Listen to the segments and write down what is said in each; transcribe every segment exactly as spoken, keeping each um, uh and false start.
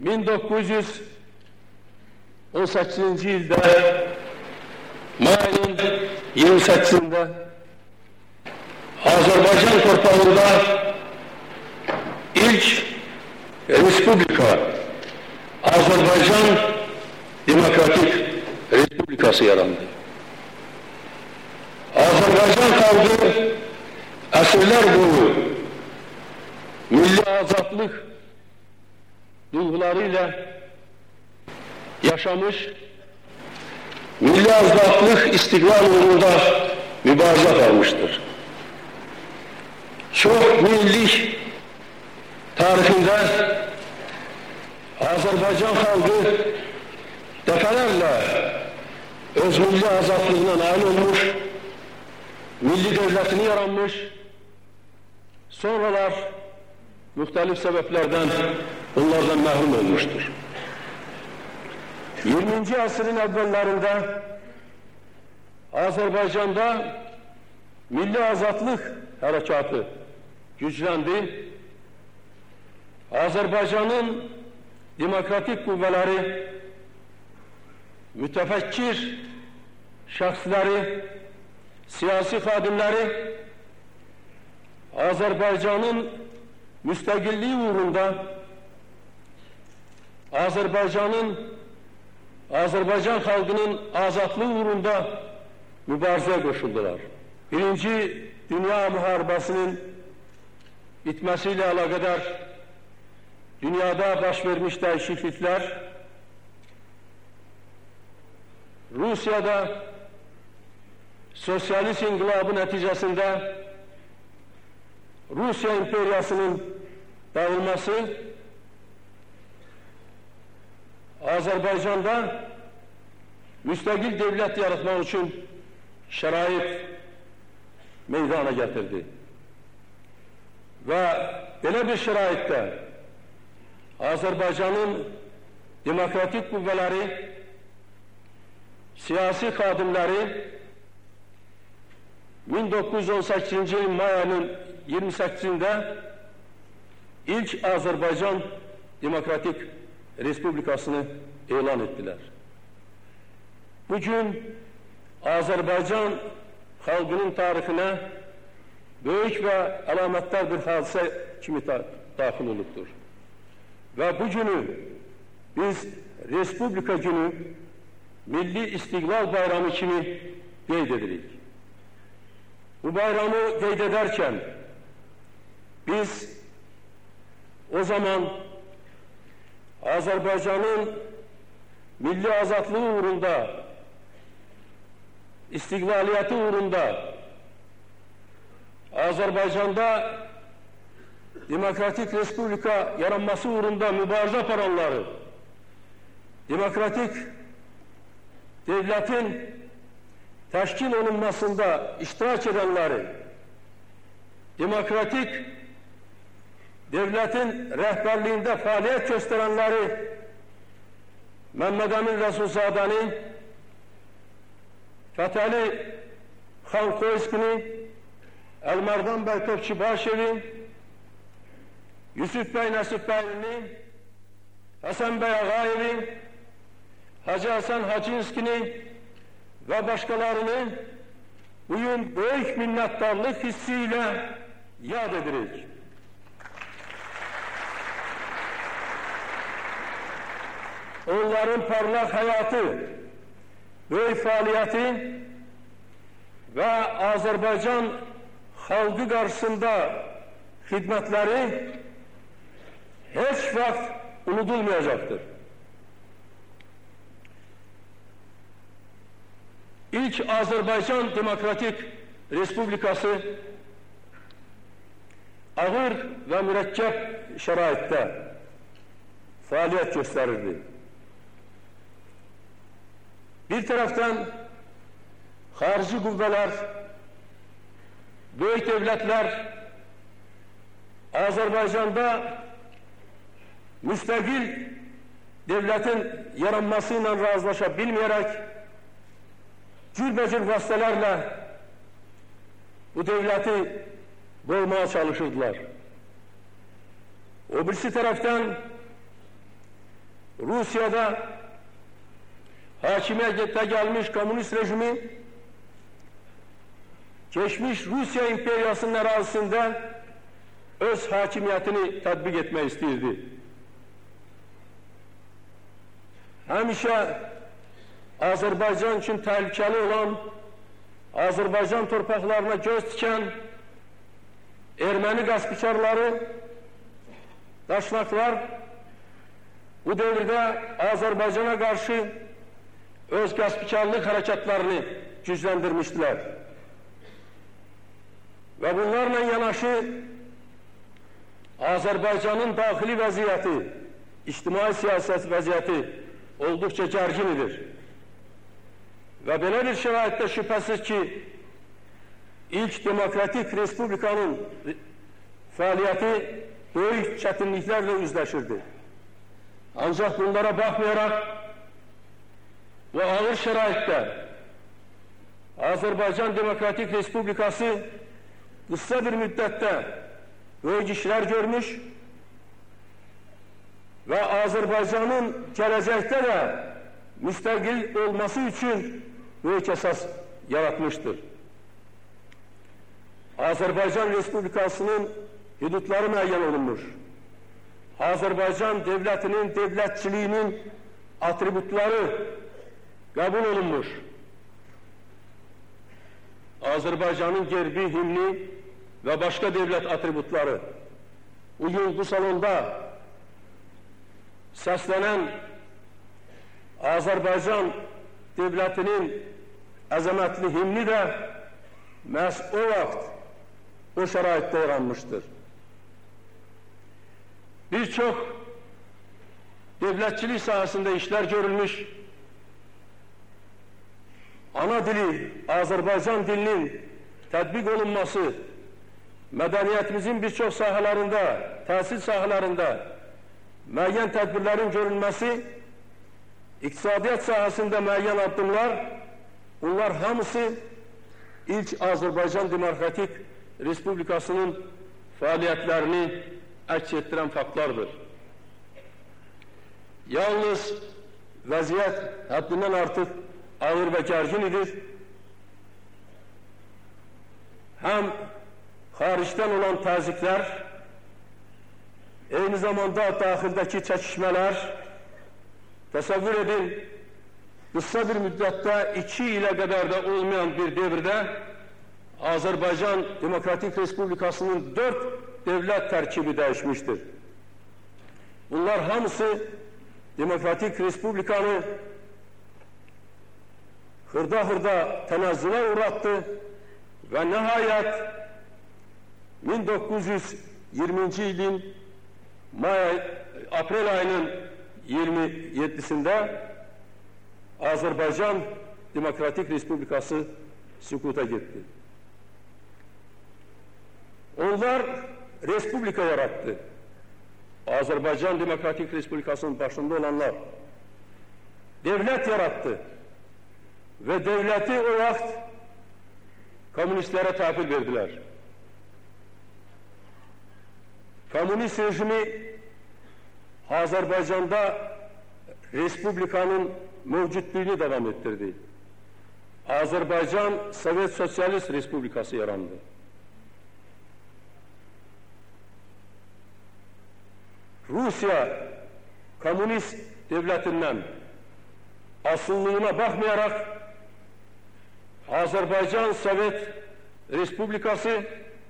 bin dokuz yüz on səkkizinci ildə mayın iyirmi səkkizində Azərbaycan torpağında ilk Respublika, Azərbaycan Demokratik Respublikası yarandı. Azərbaycan xalqı əsrlər boyu milli azadlıq duyguları ilə yaşamış, milli azadlıq istiqlal uğrunda mübarizə aparmışdır. Çox minillik tarixində Azərbaycan xalqı dəfələrlə öz milli azadlığına nail olmuş, milli devletini yaranmış, sonralar müxtəlif səbəblərdən onlardan məhrum olmuşdur. iyirminci əsrin əvvəllərində Azərbaycanda milli azadlıq hərəkatı gücləndi. Azərbaycanın demokratik qüvvələri, mütəfəkkir şəxsləri, siyasi xadimləri Azərbaycanın müstəqilliyi uğrunda Azərbaycanın Azərbaycan xalqının azadlığı uğrunda mübarizəyə qoşuldular. Birinci Dünya Müharibəsinin bitməsi ilə əlaqədar dünyada baş vermiş dəyişikliklər Rusiyada sosialist inqilabı nəticəsində Rusiya imperiyasının dağılması, Azərbaycanda müstəqil devlət yaratmaq üçün şərait meydana gətirdi. Və belə bir şəraitdə Azərbaycanın demokratik qüvvələri, siyasi xadimləri bin dokuz yüz on səkkizinci il may ayının iyirmi səkkizində ilk Azərbaycan Demokratik Respublikasını elan etdilər. Bugün Azərbaycan xalqının tarixinə böyük və əlamətdar bir hadisə kimi daxil olubdur. Və bu günü biz Respublika günü, Milli İstiqlal Bayramı kimi qeyd edirik. Bu bayramı qeyd edərkən biz o zaman Azərbaycanın milli azadlığı uğrunda, istiqlaliyyəti uğrunda, Azərbaycanda demokratik respublika yaranması uğrunda mübarizə aparanları, demokratik devletin təşkil olunmasında iştirak edenleri, demokratik devletin rəhbərliyində fəaliyyət göstərənləri Məhəmməd Əmin Rəsulzadəni, Fətəli Xan Xoyskini, Əlmərdan bəy Topçubaşevi, Yusuf bəy Nəsibbəylini, Həsən bəy Ağayevi, Hacı Həsən Hacınskini və başqalarını bugün böyük minnətdarlıq hissi ilə yad edirik. Onların parlaq həyatı, böyük fəaliyyəti və Azərbaycan xalqı qarşısında xidmətləri heç vaxt unudulmayacaqdır. İlk Azərbaycan Demokratik Respublikası ağır və mürəkkəb şəraitdə fəaliyyət göstərirdi. Bir tərəfdən xarici qüvvələr, böyük devletlər Azərbaycanda müstəqil devletin yaranması ilə razılaşa bilməyərək cürbəcür vasitələrlə bu devleti boğmaya çalışırdılar. O birisi tərəfdən Rusya'da hakimiyete gelmiş komünist rejimi geçmiş Rusya imperyasının arazisinde öz hakimiyetini tatbik etmek istiyordu. Həmişə Azərbaycan için tehlikeli olan, Azərbaycan torpaqlarına göz dikən Erməni qaspikarları, daşnaklar bu devirde Azerbaycan'a karşı öz gaspikarlık hareketlerini güçlendirmiştiler. Ve bunlarla yanaşı Azerbaycan'ın dahili vaziyeti, içtimai siyaset vaziyeti oldukça gerginidir. Ve böyle bir şeraitte şüphesiz ki ilk demokratik respublikanın faaliyeti büyük çetinliklerle yüzleşirdi. Ancak bunlara bakmayarak bu ağır şeraitte Azerbaycan Demokratik Respublikası kısa bir müddette büyük işler görmüş ve Azerbaycan'ın gelecekte de müstakil olması için büyük esas yaratmıştır. Azerbaycan Respublikası'nın hudutları müeyyen olunmuş. Azerbaycan devletinin, devletçiliğinin atributları kabul olunmuş. Azerbaycan'ın gerbi, himni ve başka devlet atributları bugün bu salonda seslenen Azerbaycan devletinin azametli himni de məhz o vaxt o şeraitte yaranmıştır. Birçok devletçilik sahasında işler görülmüş, ana dili Azerbaycan dilinin tatbik olunması, medeniyetimizin birçok sahalarında, tahsil sahalarında müeyyen tedbirlerin görülmesi, iktisadiyat sahasında müeyyen adımlar, bunlar hamısı ilk Azerbaycan Demokratik Respublikası'nın faaliyetlerini aks ettiren faktlardır. Yalnız vaziyet haddinden artık ağır ve gergin idir. Hem hariçten olan tazikler, aynı zamanda dahildeki çekişmeler, tasavvur edin, kısa bir müddette iki ile kadar da olmayan bir devirde Azerbaycan Demokratik Respublikası'nın dört devlet terkibi değişmiştir. Bunlar hamısı Demokratik Respublikanı hırda hırda tenezzüle uğrattı ve nihayet bin dokuz yüz yirminci yılın May, April ayının yirmi yedisinde Azerbaycan Demokratik Respublikası sükuta gitti. Onlar Respublika yarattı. Azerbaycan Demokratik Respublikası'nın başında olanlar devlet yarattı. Ve devleti o vakit komünistlere tahvil verdiler. Komünist rejimi Azerbaycan'da Respublikanın mevcutluğunu devam ettirdi. Azerbaycan Sovyet Sosyalist Respublikası yarandı. Rusya komünist devletinden asıllığına bakmayarak Azerbaycan Sovyet Respublikası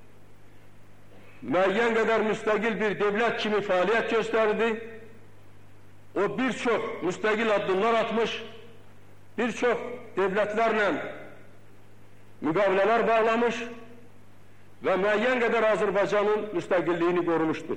müeyyen kadar müstakil bir devlet kimi faaliyet gösterdi. O birçok müstakil adımlar atmış, birçok devletlerle mukaveleler bağlamış ve müeyyen kadar Azerbaycan'ın müstakilliğini korumuştur.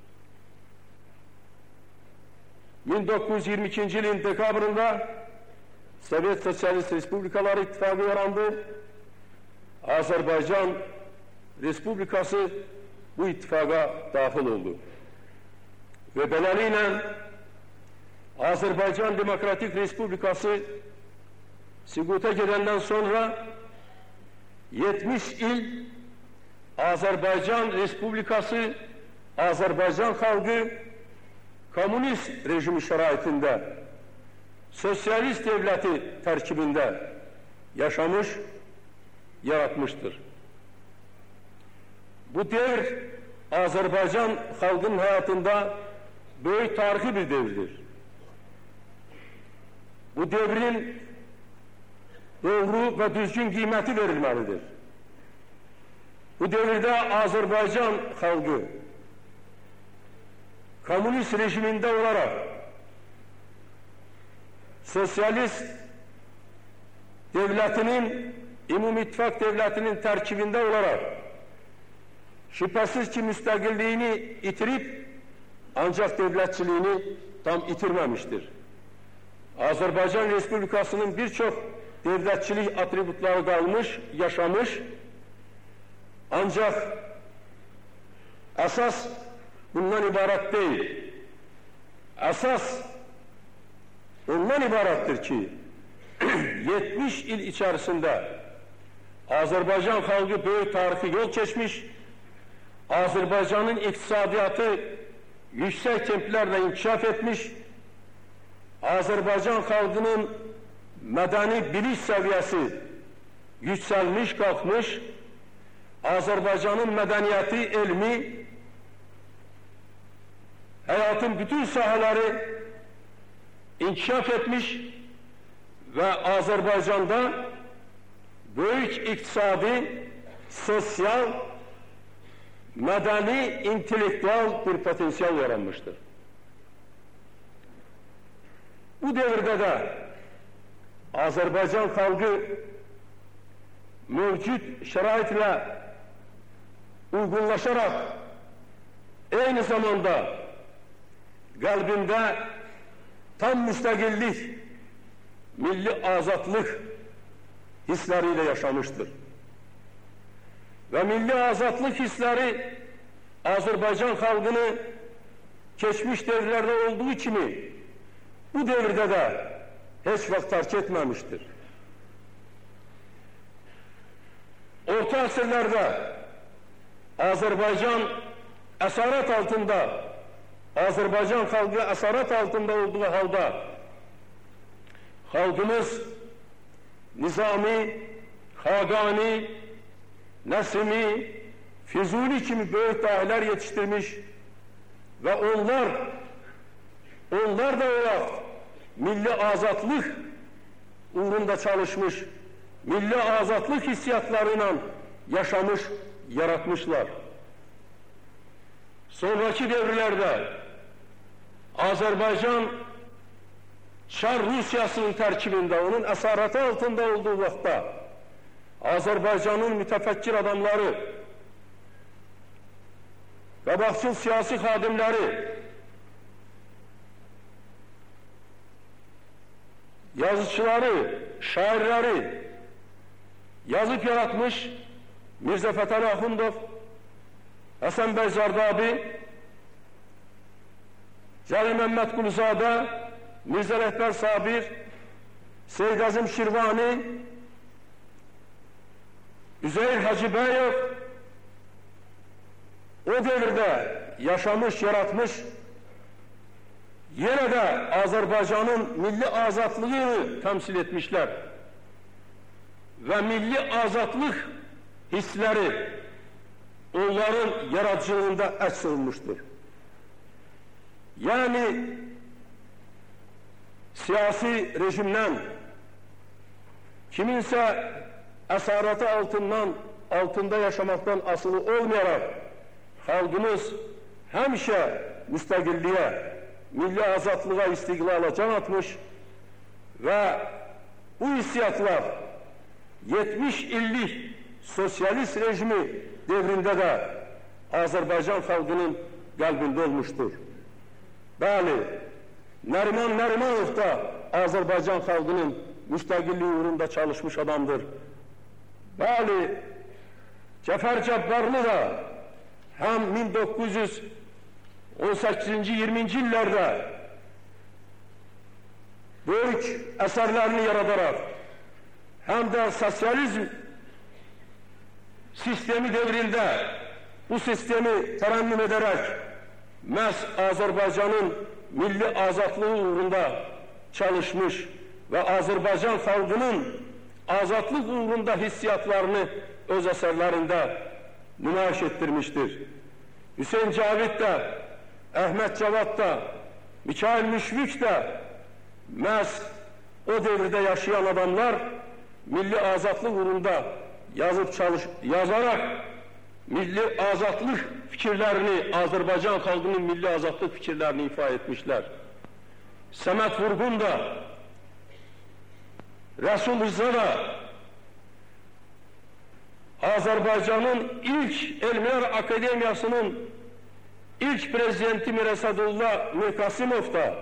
bin dokuz yüz yirmi ikinci yılın dekabrında Sovyet Sosyalist Respublikaları İttifakı yarandı. Azerbaycan Respublikası bu ittifaka dahil oldu. Ve beləliklə Azerbaycan Demokratik Respublikası sükuta girenden sonra yetmiş il Azerbaycan Respublikası, Azerbaycan halkı komünist rejimi şəraitində sosyalist devləti tərkibində yaşamış, yaratmışdır. Bu devr Azərbaycan xalqının həyatında böyük tarixi bir devirdir. Bu devrin doğru və düzgün qiyməti verilməlidir. Bu devirdə Azərbaycan xalqı komünist rejimində olaraq sosyalist devletinin, Ümumi İttifak devletinin tərkibində olaraq şüphesiz ki müstəqilliyini itirib, ancaq devletçiliğini tam itirməmiştir. Azərbaycan Respublikasının birçok devletçilik atributları qalmış, yaşamış, ancaq əsas bundan ibaret değil. Əsas ondan ibarettir ki, yetmiş il içerisinde Azerbaycan halkı büyük tarihi yol geçmiş, Azerbaycan'ın iktisadiyatı yüksek templerle inkişaf etmiş, Azerbaycan halkının medeni bilinç seviyesi yükselmiş, kalkmış, Azerbaycan'ın medeniyeti, ilmi, hayatın bütün sahaları inkişaf etmiş ve Azerbaycan'da büyük iktisadi, sosyal, medeni, intelektüel bir potansiyel yaranmıştır. Bu devirde de Azerbaycan halkı mevcut şəraitle uygunlaşarak aynı zamanda kalbinde tam müstakillik, milli azatlık hisleriyle yaşamıştır. Ve milli azatlık hisleri Azerbaycan halkını geçmiş devirlerde olduğu kimi bu devirde de hiç vakit terk etmemiştir. Orta asırlarda Azerbaycan esaret altında, Azerbaycan halkı esaret altında olduğu halde halkımız Nizami, Hagani, Nesimi, Füzuli kimi büyük dahiler yetiştirmiş ve onlar onlar da olarak milli azatlık uğrunda çalışmış, milli azatlık hissiyatlarıyla yaşamış, yaratmışlar. Sonraki devirlerde Azerbaycan Çar Rusyasının terkibinde, onun esareti altında olduğu vaxtda Azerbaycan'ın mütefekkir adamları, qabaqcıl siyasi xadimləri, yazıçıları, şairleri yazıp yaratmış Mirza Fətəli Axundov, Həsən bəy Zardabi, Cəlil Məmməd Quluzadə, Mirza Rəhbər Sabir, Seyyid Azim Şirvani, Üzeyir Hacıbəyev o devirde yaşamış, yaratmış, yine de Azerbaycan'ın milli azatlığını temsil etmişler ve milli azatlık hisleri onların yaratıcılığında əks olunmuştur. Yani siyasi rejimden kiminse esareti altından, altında yaşamaktan asılı olmayarak halkımız hemşe müstakilliğe, milli azatlığa, istiklala can atmış ve bu hissiyatlar yetmiş illik sosyalist rejimi devrinde de Azerbaycan halkının kalbinde olmuştur. Bəli, Nəriman Nərimanov da Azerbaycan halkının müstakilliği uğrunda çalışmış adamdır. Bəli, Cəfər Cabbarlı da hem bin dokuz yüz on sekizinci yirminci illerde büyük eserlerini yaratarak hem de sosyalizm sistemi devrinde bu sistemi terennüm ederek məhz Azerbaycan'ın milli azatlığı uğrunda çalışmış ve Azerbaycan halkının azatlık uğrunda hissiyatlarını öz eserlerinde nümayiş ettirmiştir. Hüseyin Cavit de, Ahmet Cevat da, Mikail Müşfik de məhz o devirde yaşayan adamlar milli azatlık uğrunda yazıp çalış, yazarak milli azatlık fikirlerini, Azerbaycan halkının milli azatlık fikirlerini ifade etmişler. Səməd Vurğun da, Resul Rıza da Azerbaycan'ın ilk Elmler Akademiyası'nın ilk prezidenti Mir Esadullah Mirkasimov da,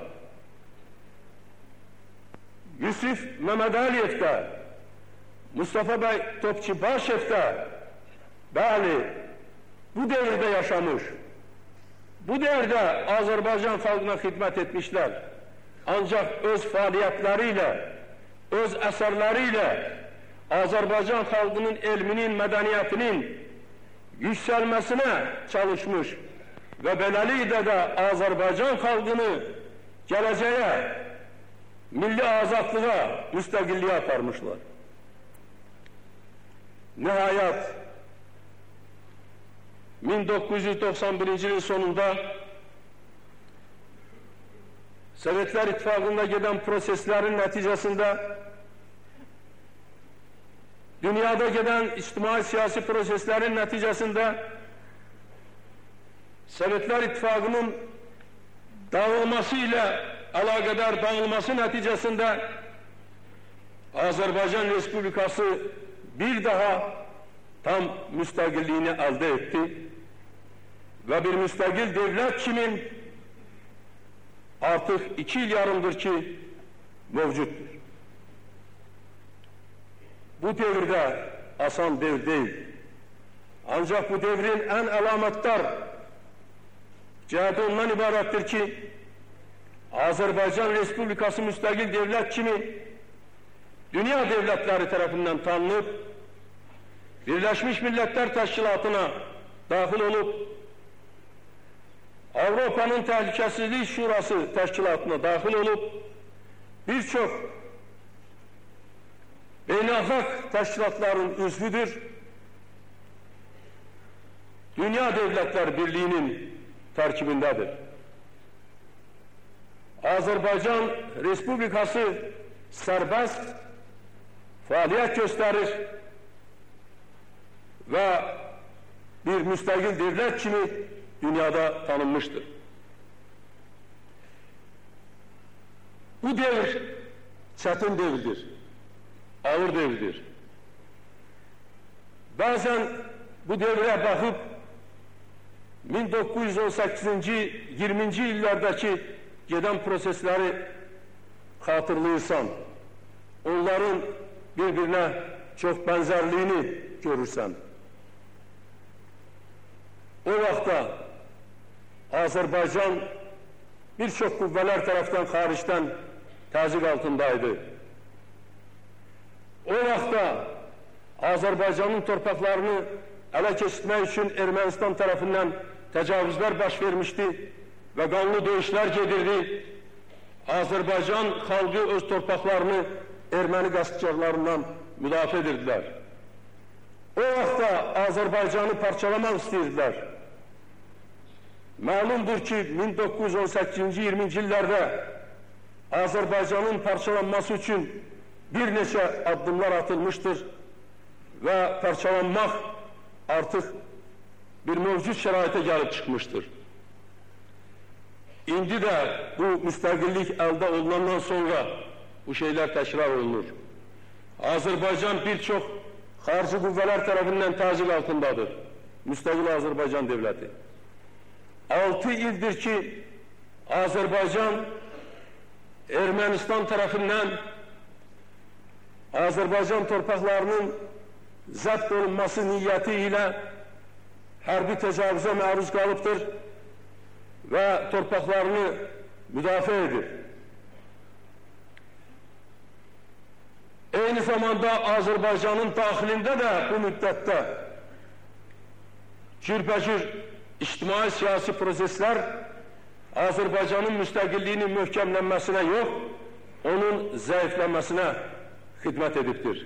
Yusuf Mehmet Aliyev de, Mustafa Bey Topçubaşev de, bəli, bu devirde yaşamış, bu devirde Azerbaycan halkına hizmet etmişler. Ancak öz faaliyetleriyle, öz eserleriyle Azerbaycan halkının elminin, medeniyetinin yükselmesine çalışmış ve beləliklə de Azerbaycan halkını geleceğe, milli azadlığa, müstakilliğe aparmışlar. Nihayet bin dokuz yüz doksan birinci yılın sonunda Sovyetler İttifakı'nda giden proseslerin neticesinde dünyada giden içtimai siyasi proseslerin neticesinde Sovyetler İttifakı'nın dağılmasıyla alakadar dağılması neticesinde Azerbaycan Respublikası bir daha tam müstakilliğini elde etti ve bir müstakil devlet kimin artık iki yıl yarımdır ki mevcuttur. Bu devirde asan devir değil. Ancak bu devrin en alametdar ciheti ondan ibarettir ki Azerbaycan Respublikası müstakil devlet kimi dünya devletleri tarafından tanınıp Birleşmiş Milletler Teşkilatı'na dahil olup Avrupa'nın Təhlükəsizlik Şurası Teşkilatı'na dahil olup birçok beynəlxalq teşkilatların üzvüdür. Dünya Devletler Birliği'nin terkibindedir. Azerbaycan Respublikası serbest faaliyet gösterir ve bir müstakil devlet kimi dünyada tanınmıştır. Bu devir çetin devirdir, ağır devirdir. Bazen bu devre bakıp bin dokuz yüz on sekizinci yirminci yıllardaki giden prosesleri hatırlıyorsan, onların birbirine çok benzerliğini görürsen, o vaxtda Azerbaycan birçok kuvveler tarafından hariçten təzyiq altındaydı. O vaxtda Azerbaycan'ın torpaqlarını ele geçirmek için Ermənistan tarafından tecavüzler baş vermişti ve kanlı dövüşler gedirdi. Azerbaycan halkı öz torpaqlarını Ermeni gaspçılarından müdafiə edirdiler. O vaxtda Azerbaycan'ı parçalamak istəyirdiler. Malumdur ki bin dokuz yüz on sekizinci yirminci yıllarda Azerbaycan'ın parçalanması için bir neçe adımlar atılmıştır ve parçalanmak artık bir mevcut şəraitə gelip çıkmıştır. İndi de bu müstakillik elde olunandan sonra bu şeyler tekrar olunur. Azerbaycan birçok harici kuvveler tarafından təzyiq altındadır. Müstakil Azerbaycan devleti. Altı ildir ki Azerbaycan Ermənistan tarafından Azerbaycan torpaqlarının zəbt olunması niyeti ile hərbi təcavüzə məruz qalıbdır ve torpaqlarını müdafiə edir. Eyni zamanda Azerbaycan'ın daxilində de bu müddətdə cürbəcür ictimai siyasi prosesler Azərbaycanın müstəqilliyinin möhkəmlənməsinə yox, onun zəiflənməsinə xidmət edibdir.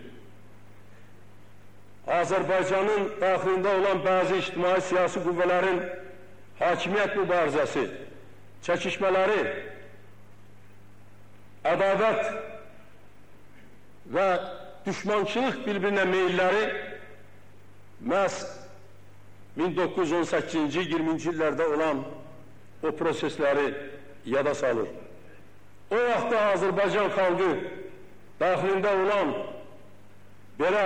Azərbaycanın daxilində olan bəzi ictimai-siyasi qüvvələrin hakimiyyət mübarizəsi, çəkişmələri, ədavət və düşmançılıq bir-birinə meyilləri məhz min doqquz yüz on səkkizinci iyirminci illərdə olan o prosesləri yada salır. O vaxtda Azərbaycan xalqı daxilində olan belə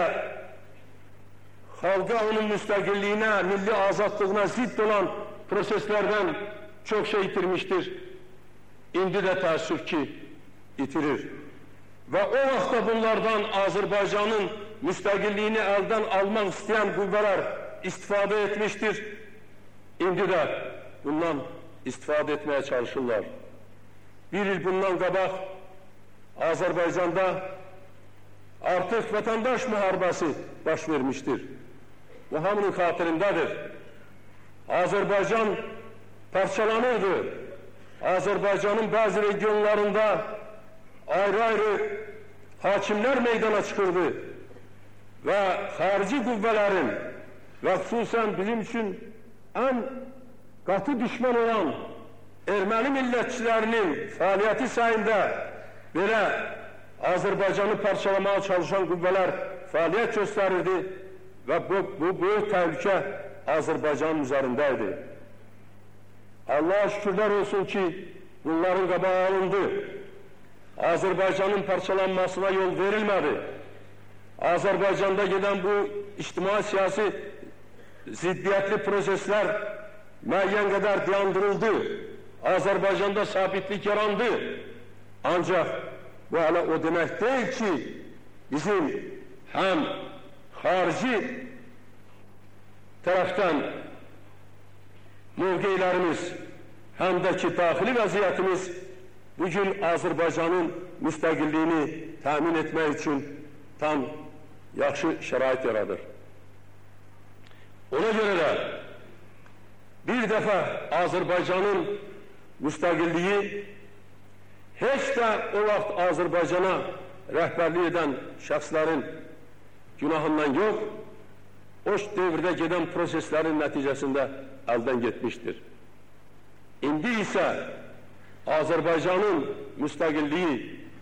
xalqa onun müstəqilliyinə, milli azadlığına zidd olan proseslərdən çox şey itirmişdir. İndi də təəssüf ki, itirir. Və o vaxtda bunlardan Azərbaycanın müstəqilliyini əldən almaq istəyən qüvvələr istifadə etmişdir. İndi də bundan istifadə etməyə çalışırlar. Bir il bundan qabaq Azərbaycanda artıq vətəndaş müharibəsi baş vermişdir. Bu hamının xatirindədir. Azərbaycan parçalanırdı. Azərbaycanın bəzi regionlarında ayrı-ayrı hakimlər meydana çıxırdı və xarici qüvvələrin və xüsusən bizim üçün ən qatı düşman olan erməni millətçilərinin fəaliyyəti sayında belə Azərbaycanı parçalamağa çalışan qüvvələr fəaliyyət göstərirdi və bu, bu böyük təhlükə Azərbaycanın üzərində idi. Allah'a şükürlər olsun ki, bunların qabağı alındı. Azərbaycanın parçalanmasına yol verilmədi. Azərbaycanda gedən bu ictimai-siyasi ziddiyyətli proseslər müəyyən qədər dayandırıldı. Azərbaycanda sabitlik yarandı. Ancaq bu hələ o demək deyil ki, bizim həm xarici tərəfdən mövqeylərimiz, həm də ki, daxili vəziyyətimiz bugün Azərbaycanın müstəqilliyini təmin etmək üçün tam yaxşı şərait yaradır. Ona görə də bir dəfə Azərbaycanın müstəqilliyi heç də o vaxt Azərbaycana rəhbərlik edən şəxslərin günahından yox, o dövrdə gedən proseslərin nəticəsində əldən getmişdir. İndi isə Azərbaycanın müstəqilliyi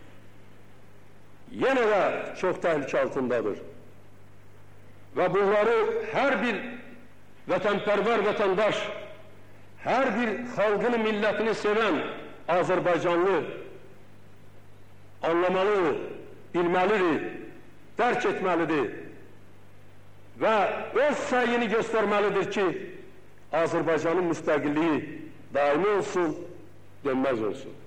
yenə də çox təhlükə altındadır. Və bunları hər bir vətənpərvər vətəndaş, hər bir xalqını, millətini sevən Azərbaycanlı anlamalıdır, bilməlidir, dərk etməlidir və öz səyini göstərməlidir ki, Azərbaycanın müstəqilliyi daimi olsun, dönməz olsun.